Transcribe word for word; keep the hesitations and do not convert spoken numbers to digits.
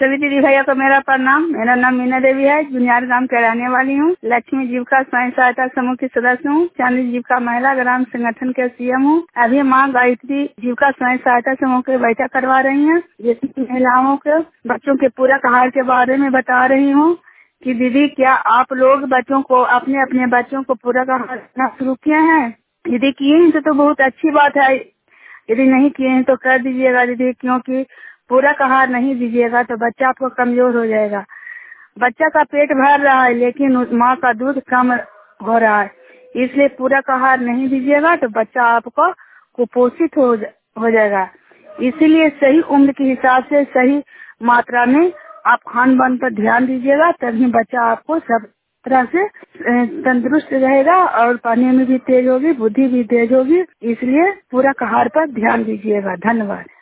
सभी दीदी भैया को मेरा प्रणाम। मेरा नाम मीना देवी है, जुनियार गांव के रहने वाली हूँ। लक्ष्मी जीविका स्वयं सहायता समूह की सदस्य हूँ। चांदी जीविका महिला ग्राम संगठन के सीएम हूँ। अभी माँ गायत्री जीविका स्वयं सहायता समूह की बैठक करवा रही है, जिसमें महिलाओं के बच्चों के पूरक आहार के बारे में बता रही हूँ कि दीदी क्या आप लोग बच्चों को अपने अपने बच्चों को पूरक आहार देना शुरू किए हैं? यदि किए हैं तो बहुत अच्छी बात है, यदि नहीं किए हैं तो कर दीजिएगा दीदी, क्योंकि पूरक आहार नहीं दीजिएगा तो बच्चा आपको कमजोर हो जाएगा। बच्चा का पेट भर रहा है लेकिन माँ का दूध कम हो रहा है, इसलिए पूरक आहार नहीं दीजिएगा तो बच्चा आपको कुपोषित हो हो जाएगा। इसीलिए सही उम्र के हिसाब से सही मात्रा में आप खान पान पर ध्यान दीजिएगा, तभी बच्चा आपको सब तरह से तंदुरुस्त रहेगा और पढ़ने में भी तेज होगी, बुद्धि भी तेज होगी। इसलिए पूरक आहार पर ध्यान दीजिएगा। धन्यवाद।